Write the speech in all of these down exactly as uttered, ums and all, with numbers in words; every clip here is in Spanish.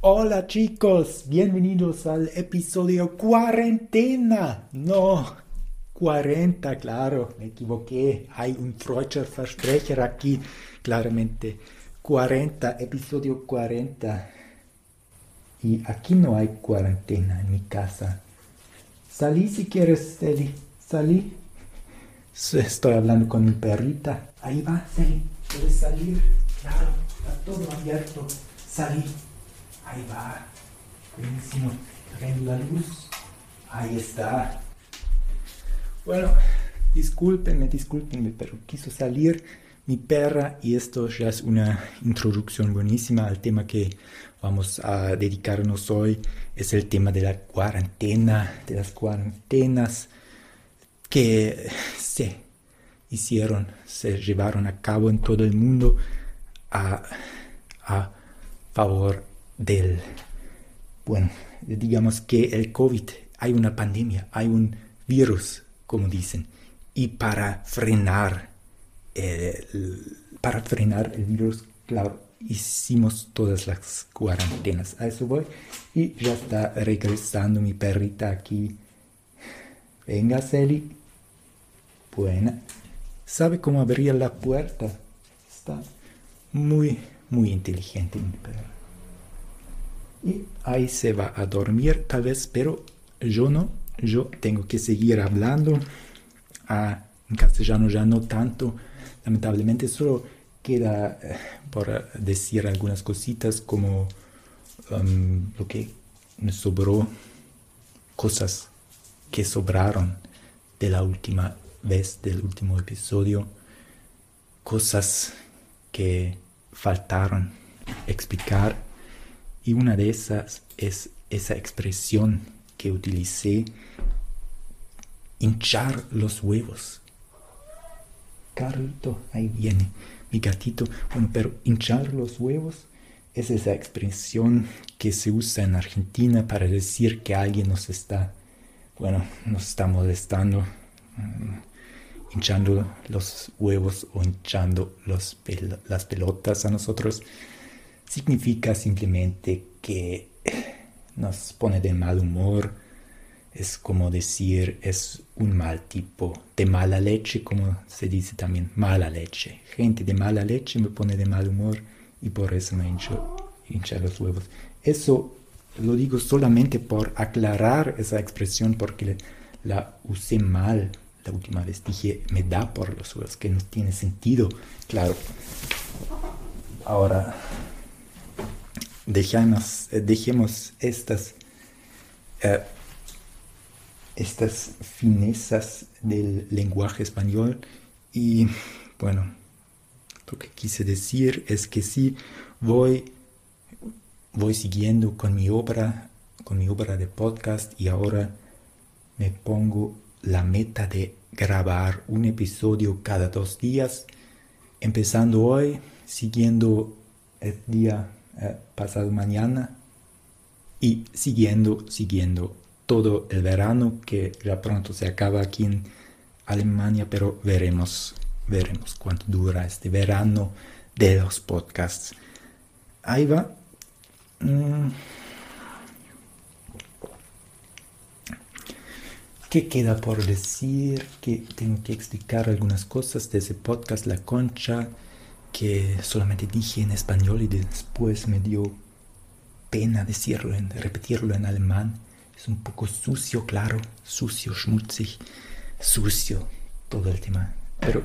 Hola chicos, bienvenidos al episodio cuarentena. No, cuarenta, claro, me equivoqué. Hay un Freudscher Versprecher aquí, claramente. cuarenta, episodio cuarenta. Y aquí no hay cuarentena en mi casa. Salí si quieres, Celi. Salí. Estoy hablando con mi perrita. Ahí va, Celi. ¿Puedes salir? Claro, está todo abierto. Salí. Ahí va. Buenísimo. Prendo la luz. Ahí está. Bueno, discúlpenme, discúlpenme, pero quiso salir mi perra y esto ya es una introducción buenísima al tema que vamos a dedicarnos hoy. Es el tema de la cuarentena, de las cuarentenas que se hicieron, se llevaron a cabo en todo el mundo a, a favor del, bueno, digamos que el COVID, hay una pandemia, hay un virus, como dicen, y para frenar, el, para frenar el virus, claro, hicimos todas las cuarentenas. A eso voy, y ya está regresando mi perrita aquí. Venga, Celi. Buena. Sabe cómo abrir la puerta. Está muy, muy inteligente mi perra. Y ahí se va a dormir tal vez, pero yo no. Yo tengo que seguir hablando. Ah, en castellano ya no tanto. Lamentablemente solo queda eh, por decir algunas cositas como um, lo que me sobró, cosas que sobraron de la última vez, del último episodio, cosas que faltaron explicar, y una de esas es esa expresión que utilicé, hinchar los huevos. Carlito, ahí viene mi gatito. Bueno, pero hinchar los huevos es esa expresión que se usa en Argentina para decir que alguien nos está, bueno, nos está molestando, um, hinchando los huevos o hinchando los pel- las pelotas a nosotros. Significa simplemente que nos pone de mal humor. Es como decir, es un mal tipo, de mala leche, como se dice también, mala leche. Gente de mala leche me pone de mal humor y por eso me hincho, hincha los huevos. Eso lo digo solamente por aclarar esa expresión, porque la usé mal la última vez. Dije, me da por los huevos, que no tiene sentido. Claro. Ahora, dejemos, dejemos estas... Uh, estas finezas del lenguaje español y bueno, lo que quise decir es que sí voy voy siguiendo con mi obra con mi obra de podcast, y ahora me pongo la meta de grabar un episodio cada dos días, empezando hoy, siguiendo el día eh, pasado mañana y siguiendo siguiendo todo el verano, que ya pronto se acaba aquí en Alemania, pero veremos, veremos cuánto dura este verano de los podcasts. Ahí va. Mm. ¿Qué queda por decir? Que tengo que explicar algunas cosas de ese podcast La Concha, que solamente dije en español y después me dio pena decirlo, en, repetirlo en alemán. Es un poco sucio, claro, sucio, schmutzig, sucio, todo el tema. Pero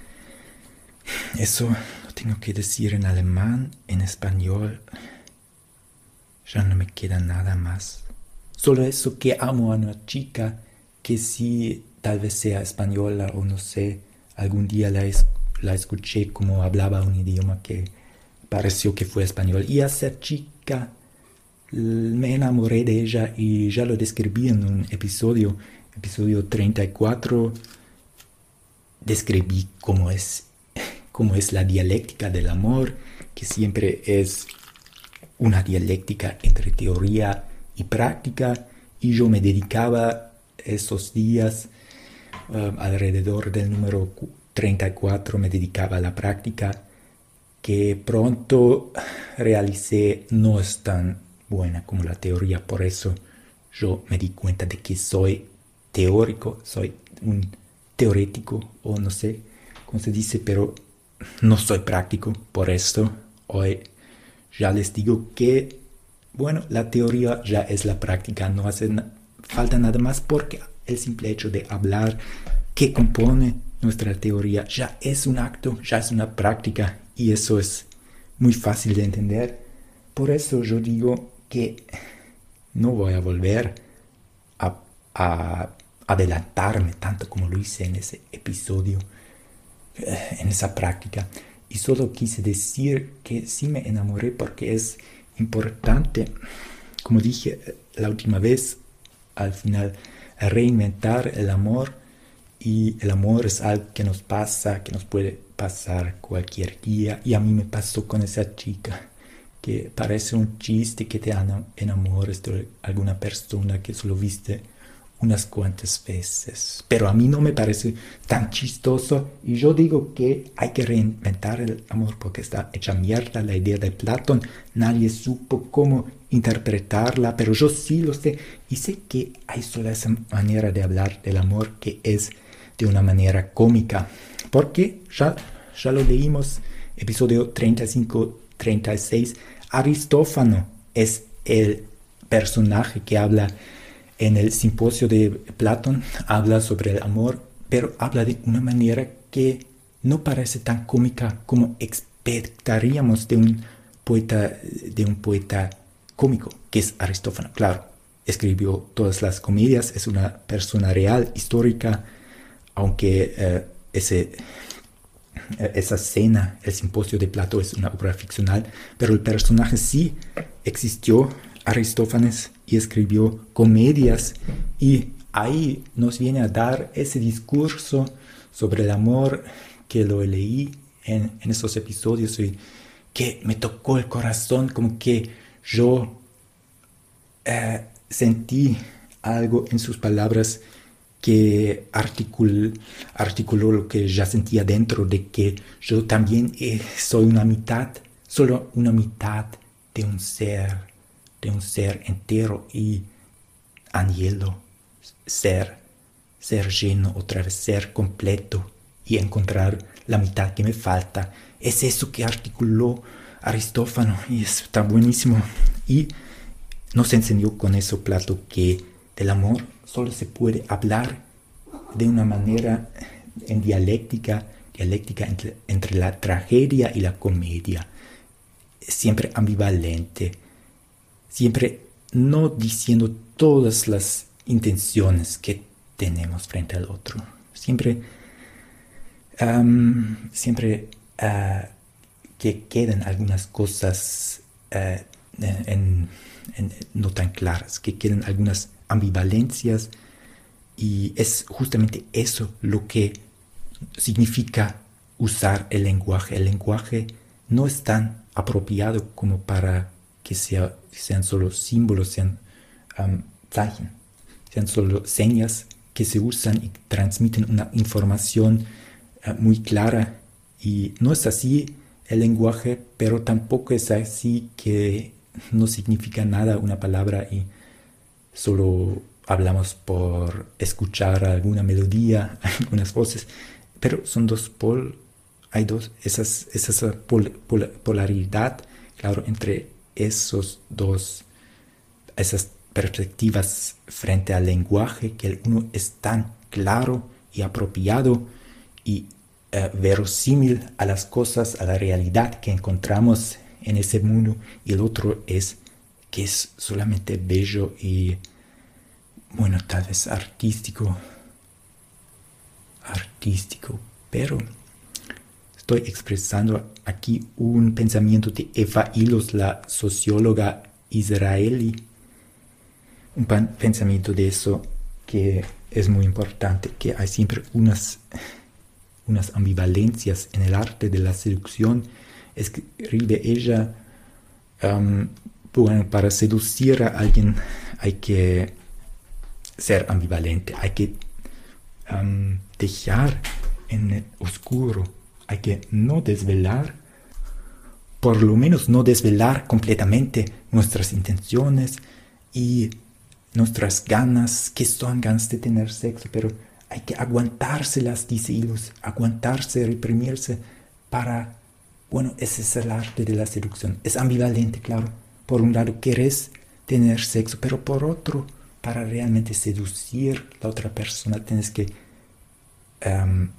eso lo tengo que decir en alemán, en español. Ya no me queda nada más. Solo eso, que amo a una chica que sí, tal vez sea española o no sé, algún día la, es, la escuché como hablaba un idioma que pareció que fue español. Y a esa chica me enamoré de ella y ya lo describí en un episodio, episodio treinta y cuatro. Describí cómo es, cómo es la dialéctica del amor, que siempre es una dialéctica entre teoría y práctica, y yo me dedicaba esos días, uh, alrededor del número treinta y cuatro, me dedicaba a la práctica, que pronto realicé no es tan buena como la teoría. Por eso yo me di cuenta de que soy teórico, soy un teorético, o no sé cómo se dice, pero no soy práctico. Por eso hoy ya les digo que, bueno, la teoría ya es la práctica, no hace na- falta nada más, porque el simple hecho de hablar que compone nuestra teoría ya es un acto, ya es una práctica, y eso es muy fácil de entender. Por eso yo digo que no voy a volver a, a adelantarme tanto como lo hice en ese episodio, eh, en esa práctica. Y solo quise decir que sí me enamoré porque es importante, como dije la última vez, al final, reinventar el amor. Y el amor es algo que nos pasa, que nos puede pasar cualquier día. Y a mí me pasó con esa chica, que parece un chiste que te enamores de alguna persona que solo viste unas cuantas veces. Pero a mí no me parece tan chistoso, y yo digo que hay que reinventar el amor porque está hecha mierda la idea de Platón. Nadie supo cómo interpretarla, pero yo sí lo sé, y sé que hay solo esa manera de hablar del amor, que es de una manera cómica, porque ya, ya lo leímos, episodio treinta y cinco treinta y seis, Aristófano es el personaje que habla en el simposio de Platón, habla sobre el amor, pero habla de una manera que no parece tan cómica como expectaríamos de un poeta, de un poeta cómico, que es Aristófanes. Claro, escribió todas las comedias, es una persona real, histórica, aunque eh, ese, eh, esa cena, el simposio de Platón, es una obra ficcional, pero el personaje sí existió, Aristófanes, y escribió comedias, y ahí nos viene a dar ese discurso sobre el amor que lo leí en, en esos episodios, y que me tocó el corazón, como que yo eh, sentí algo en sus palabras que articul, articuló lo que ya sentía dentro, de que yo también eh, soy una mitad, solo una mitad de un ser, de un ser entero, y anhelo ser, ser lleno otra vez, ser completo y encontrar la mitad que me falta. Es eso que articuló Aristófanes, y está buenísimo. Y nos enseñó con eso Platón que del amor solo se puede hablar de una manera en dialéctica, dialéctica entre, entre la tragedia y la comedia, siempre ambivalente, siempre no diciendo todas las intenciones que tenemos frente al otro, siempre, um, siempre uh, que queden algunas cosas uh, en, en, no tan claras, que queden algunas ambivalencias, y es justamente eso lo que significa usar el lenguaje. El lenguaje no es tan apropiado como para que sea, sean solo símbolos, sean um, Zeichen, sean solo señas que se usan y transmiten una información uh, muy clara. Y no es así el lenguaje, pero tampoco es así que no significa nada una palabra y solo hablamos por escuchar alguna melodía, algunas voces, pero son dos pol, hay dos, esas, esa pol, pol, polaridad, claro, entre esos dos, esas perspectivas frente al lenguaje, que el uno es tan claro y apropiado y eh, verosímil a las cosas, a la realidad que encontramos en ese mundo, y el otro es que es solamente bello y, bueno, tal vez artístico, artístico, pero estoy expresando aquí un pensamiento de Eva Illos, la socióloga israelí, un pensamiento de eso que es muy importante, que hay siempre unas, unas ambivalencias en el arte de la seducción. Escribe ella, um, bueno, para seducir a alguien hay que ser ambivalente, hay que um, dejar en el oscuro, hay que no desvelar por lo menos no desvelar completamente nuestras intenciones y nuestras ganas, que son ganas de tener sexo, pero hay que aguantárselas, dice Ilus, aguantarse, reprimirse para, bueno, ese es el arte de la seducción. Es ambivalente, claro. Por un lado querés tener sexo, pero por otro, para realmente seducir a la otra persona, tienes que, um,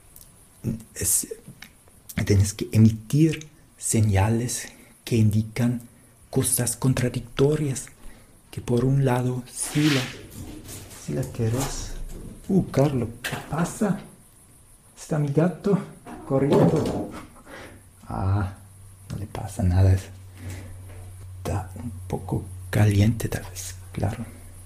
es, tienes que emitir señales que indican cosas contradictorias, que por un lado sí la, sí la querés. Uh, Carlos, ¿qué pasa? ¿Está mi gato corriendo? Ah, no le pasa nada. Está un poco caliente tal vez, claro.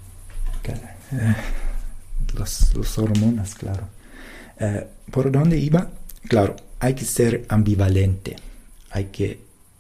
Eh, los, los hormonas, claro. Eh, ¿Por dónde iba? Claro, hay que ser ambivalente. Hay que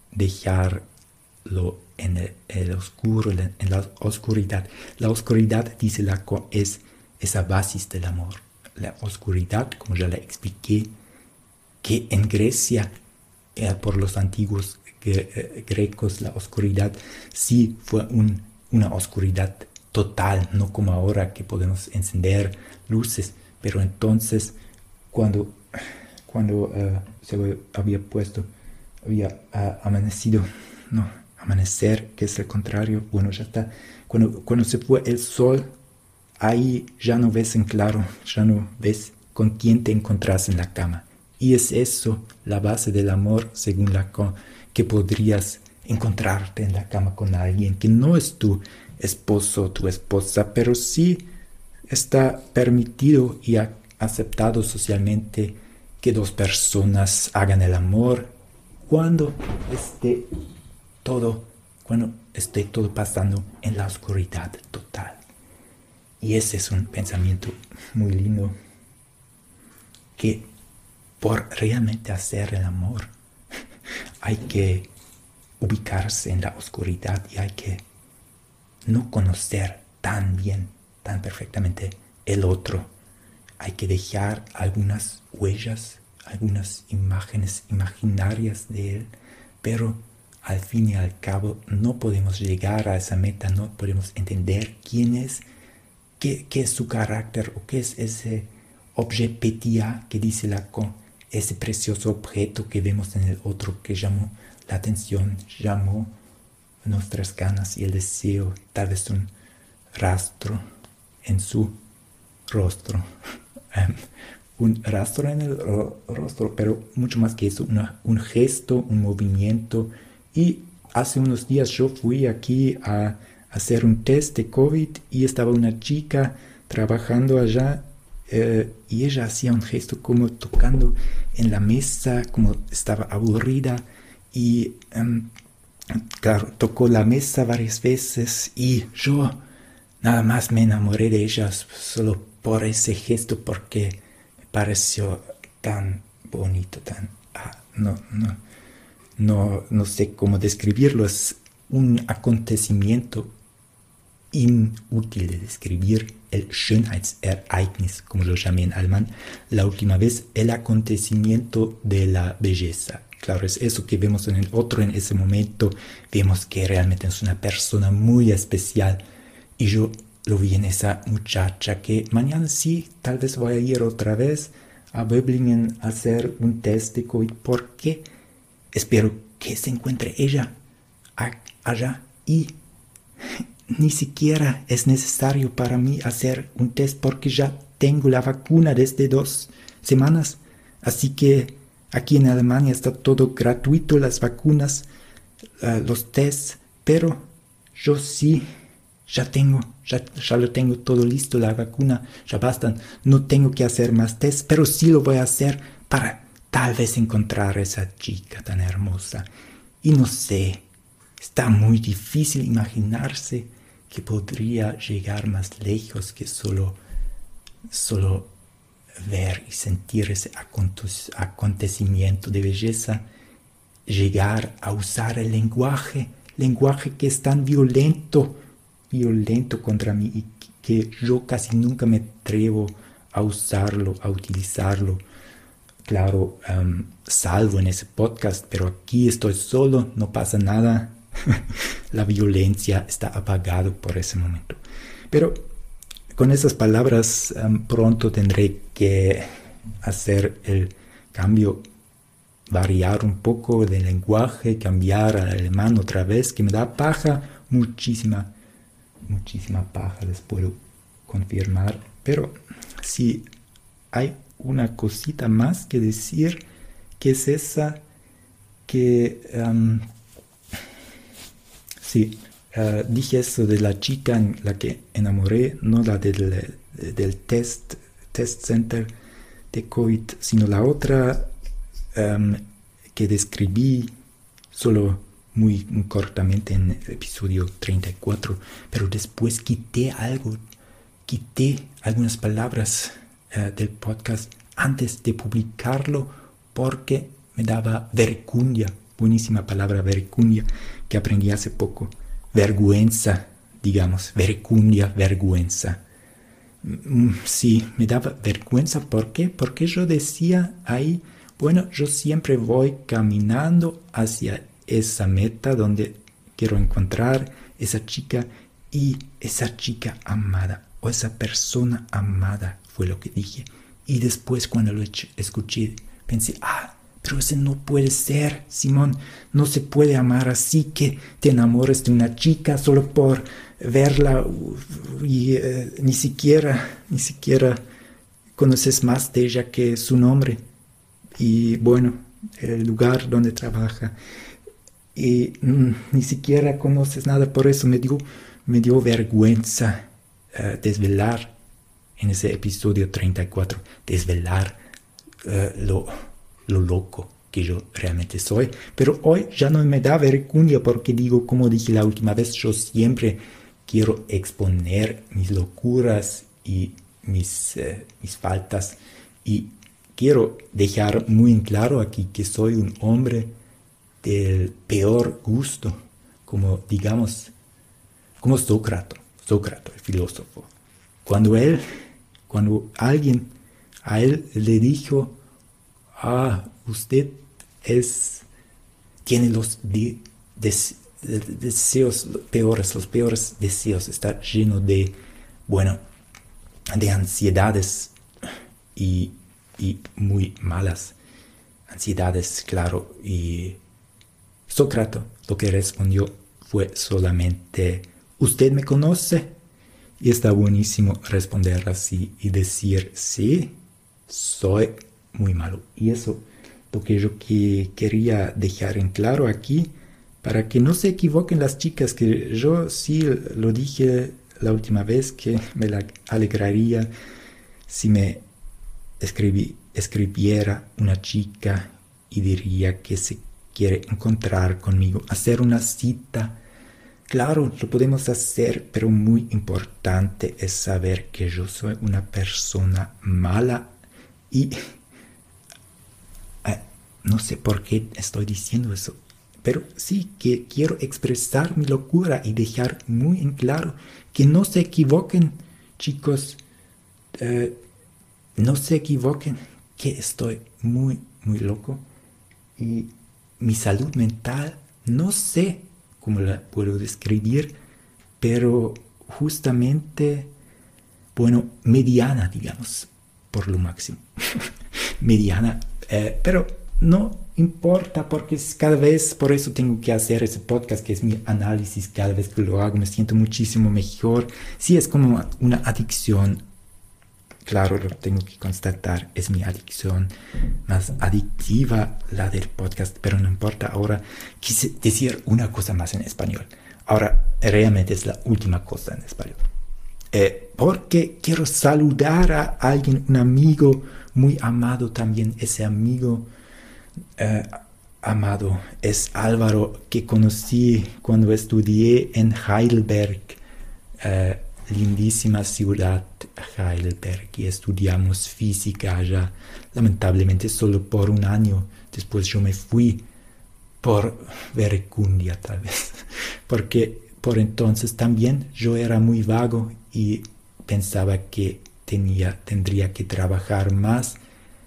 dejarlo en el, el oscuro, en la oscuridad. La oscuridad, dice Lacan, es esa base del amor. La oscuridad, como ya la expliqué, que en Grecia, eh, por los antiguos gre- eh, grecos, la oscuridad sí fue un, una oscuridad total, no como ahora que podemos encender luces, pero entonces cuando, cuando uh, se había puesto, había uh, amanecido, no, amanecer, que es el contrario, bueno, ya está, cuando, cuando se fue el sol, ahí ya no ves en claro, ya no ves con quién te encontrás en la cama. Y es eso la base del amor, según Lacan, que podrías encontrarte en la cama con alguien que no es tu esposo o tu esposa, pero sí está permitido y a- aceptado socialmente que dos personas hagan el amor cuando esté todo, cuando esté todo pasando en la oscuridad total. Y ese es un pensamiento muy lindo, que por realmente hacer el amor hay que ubicarse en la oscuridad y hay que no conocer tan bien, tan perfectamente el otro. Hay que dejar algunas huellas, algunas imágenes imaginarias de él, pero al fin y al cabo no podemos llegar a esa meta, no podemos entender quién es, qué, qué es su carácter o qué es ese objet pétillant que dice Lacan, ese precioso objeto que vemos en el otro que llamó la atención, llamó nuestras ganas y el deseo, tal vez un rastro en su rostro, un rastro en el ro- rostro, pero mucho más que eso, una, un gesto, un movimiento. Y hace unos días yo fui aquí a hacer un test de COVID y estaba una chica trabajando allá, eh, y ella hacía un gesto como tocando en la mesa, como estaba aburrida y um, claro, tocó la mesa varias veces y yo nada más me enamoré de ella solo por ese gesto, porque me pareció tan bonito, tan... Ah, no, no, no, no sé cómo describirlo, es un acontecimiento inútil de describir, el Schönheitsereignis, como lo llamé en alemán, la última vez, el acontecimiento de la belleza. Claro, es eso que vemos en el otro en ese momento, vemos que realmente es una persona muy especial, y yo lo vi en esa muchacha que mañana sí, tal vez voy a ir otra vez a Böblingen a hacer un test de COVID, porque espero que se encuentre ella allá y ni siquiera es necesario para mí hacer un test porque ya tengo la vacuna desde dos semanas. Así que aquí en Alemania está todo gratuito, las vacunas, uh, los tests, pero yo sí, ya tengo, ya, ya lo tengo todo listo, la vacuna, ya bastan. No tengo que hacer más tests, pero sí lo voy a hacer para tal vez encontrar a esa chica tan hermosa. Y no sé, está muy difícil imaginarse que podría llegar más lejos que solo, solo ver y sentir ese acontecimiento de belleza, llegar a usar el lenguaje, lenguaje que es tan violento, violento contra mí y que yo casi nunca me atrevo a usarlo, a utilizarlo. claro, um, salvo en ese podcast, pero aquí estoy solo, no pasa nada. La violencia está apagada por ese momento. Pero con esas palabras um, pronto tendré que hacer el cambio, variar un poco de lenguaje, cambiar al alemán otra vez, que me da paja, muchísima, muchísima paja, les puedo confirmar. Pero si hay una cosita más que decir, que es esa que... Um, sí, uh, dije eso de la chica en la que enamoré, no la del, del test, test center de COVID, sino la otra um, que describí solo muy, muy cortamente en el episodio treinta y cuatro, pero después quité algo, quité algunas palabras uh, del podcast antes de publicarlo porque me daba vergüenza, buenísima palabra vergüenza que aprendí hace poco, vergüenza, digamos, vergüenza, vergüenza. Sí, me daba vergüenza, ¿por qué? Porque yo decía ahí, bueno, yo siempre voy caminando hacia esa meta donde quiero encontrar esa chica y esa chica amada o esa persona amada fue lo que dije. Y después cuando lo escuché pensé, ah, pero ese no puede ser, Simón, no se puede amar así que te enamores de una chica solo por verla y eh, ni siquiera, ni siquiera conoces más de ella que su nombre y bueno, el lugar donde trabaja y mm, ni siquiera conoces nada, por eso me dio, me dio vergüenza uh, desvelar en ese episodio treinta y cuatro, desvelar uh, lo, lo loco que yo realmente soy, pero hoy ya no me da vergüenza porque digo, como dije la última vez, yo siempre quiero exponer mis locuras y mis, eh, mis faltas y quiero dejar muy en claro aquí que soy un hombre del peor gusto, como digamos, como Sócrates, Sócrates, el filósofo. Cuando él, cuando alguien a él le dijo, ah, usted es, tiene los de, des, de, deseos peores, los peores deseos, está lleno de, bueno, de ansiedades y, y muy malas ansiedades, claro, y Sócrates lo que respondió fue solamente, ¿usted me conoce? Y está buenísimo responder así y decir, sí, soy muy malo. Y eso lo que yo que quería dejar en claro aquí, para que no se equivoquen las chicas, que yo sí lo dije la última vez, que me la alegraría si me escribí, escribiera una chica y diría que se quiere encontrar conmigo, hacer una cita. Claro, lo podemos hacer, pero muy importante es saber que yo soy una persona mala y eh, no sé por qué estoy diciendo eso, pero sí que quiero expresar mi locura y dejar muy en claro que no se equivoquen, chicos, eh, no se equivoquen, que estoy muy, muy loco y mi salud mental, no sé cómo la puedo describir, pero justamente, bueno, mediana, digamos, por lo máximo. Mediana, eh, pero no importa porque cada vez, por eso tengo que hacer ese podcast que es mi análisis, cada vez que lo hago me siento muchísimo mejor. Sí, es como una adicción. Claro, lo tengo que constatar, es mi adicción más adictiva la del podcast, pero no importa. Ahora quise decir una cosa más en español. Ahora realmente es la última cosa en español. Eh, porque quiero saludar a alguien, un amigo muy amado también. Ese amigo eh, amado es Álvaro, que conocí cuando estudié en Heidelberg. Eh, lindísima ciudad Heidelberg, y estudiamos física allá, lamentablemente solo por un año. Después yo me fui por vergüenza tal vez, porque por entonces también yo era muy vago y pensaba que tenía, tendría que trabajar más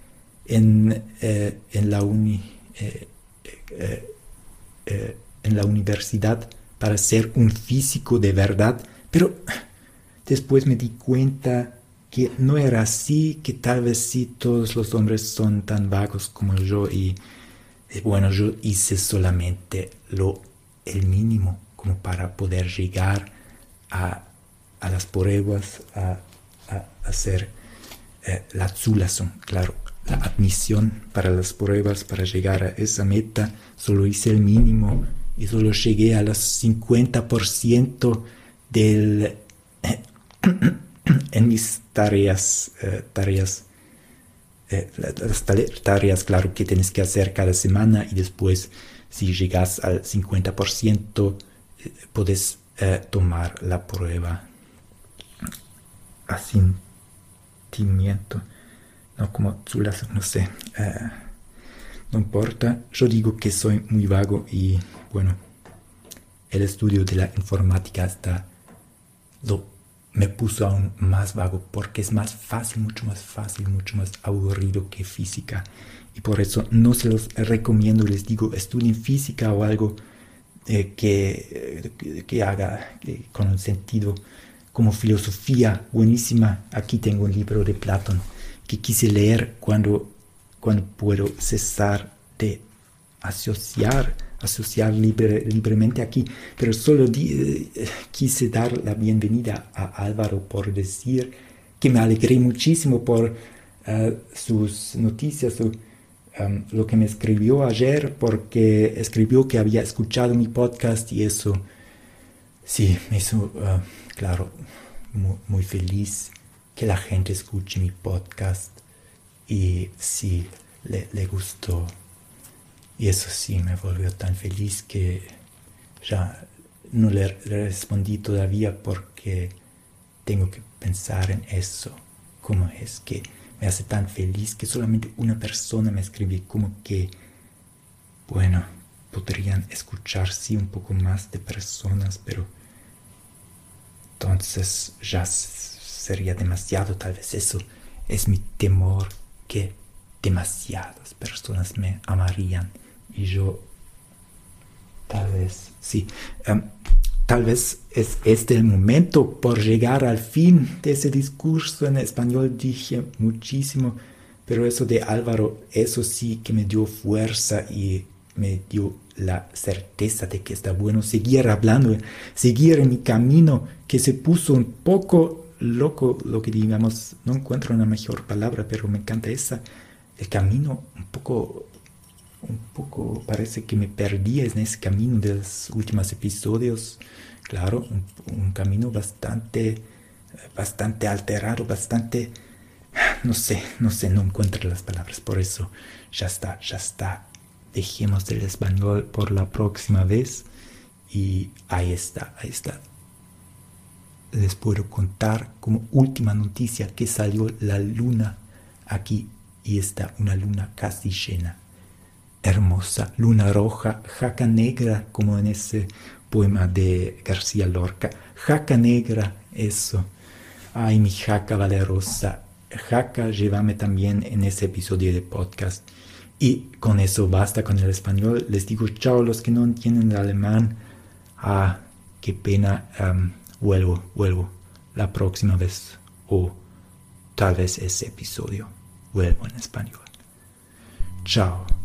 en, eh, en, la, uni, eh, eh, eh, en la universidad para ser un físico de verdad, pero después me di cuenta que no era así, que tal vez sí todos los hombres son tan vagos como yo y eh, bueno, yo hice solamente lo, el mínimo como para poder llegar a, a las pruebas, a, a hacer eh, la Zulassung, claro, la admisión para las pruebas, para llegar a esa meta, solo hice el mínimo y solo llegué a los cincuenta por ciento del, eh, en mis tareas, eh, tareas, eh, las tareas, claro, que tienes que hacer cada semana y después, si llegas al cincuenta por ciento, eh, puedes eh, tomar la prueba. Asentimiento, no como Zulassung, no sé. Uh, no importa, yo digo que soy muy vago y bueno, el estudio de la informática hasta lo, me puso aún más vago porque es más fácil, mucho más fácil, mucho más aburrido que física. Y por eso no se los recomiendo, les digo, estudien física o algo eh, que, que, que haga eh, con un sentido como filosofía buenísima. Aquí tengo un libro de Platón que quise leer cuando, cuando puedo cesar de asociar, asociar libre, libremente aquí, pero solo di, eh, quise dar la bienvenida a Álvaro por decir que me alegré muchísimo por uh, sus noticias, o, um, lo que me escribió ayer, porque escribió que había escuchado mi podcast y eso sí me hizo, uh, claro, muy, muy feliz que la gente escuche mi podcast y sí, le, le gustó. Y eso sí me volvió tan feliz que ya no le, le respondí todavía porque tengo que pensar en eso. Cómo es que me hace tan feliz que solamente una persona me escribe, como que, bueno, podrían escuchar sí un poco más de personas, pero entonces ya sería demasiado, tal vez eso es mi temor, que demasiadas personas me amarían y yo tal vez, sí, um, tal vez es este el momento por llegar al fin de ese discurso en español. Dije muchísimo, pero eso de Álvaro, eso sí que me dio fuerza y me dio la certeza de que está bueno seguir hablando, seguir en mi camino que se puso un poco loco, lo que digamos, no encuentro una mejor palabra, pero me encanta esa, el camino un poco, un poco parece que me perdí en ese camino de los últimos episodios, claro, un, un camino bastante, bastante alterado, bastante, no sé, no sé, no encuentro las palabras, por eso ya está, ya está, dejemos del español por la próxima vez y ahí está, ahí está. Les puedo contar como última noticia que salió la luna aquí y está una luna casi llena, hermosa, luna roja, jaca negra, como en ese poema de García Lorca, jaca negra, eso, ay mi jaca valerosa, jaca, llévame también en ese episodio de podcast. Y con eso basta con el español, les digo chao a los que no entienden el alemán, ah, qué pena, um, Vuelvo, vuelvo la próxima vez o tal vez ese episodio vuelvo en español. Chao.